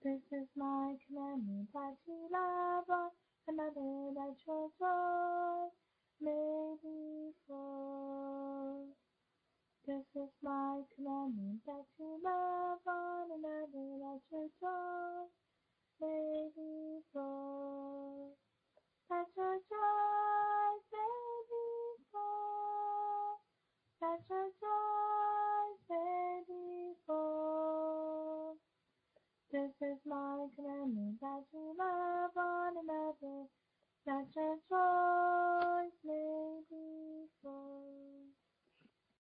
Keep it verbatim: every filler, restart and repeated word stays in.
This is my commandment that you love one another, that your joy may be full. This is my commandment that you love one another, that your joy may be full. That your joy may be full. That your joy may be full. This is my commandment that you love one another, that your joy may be full.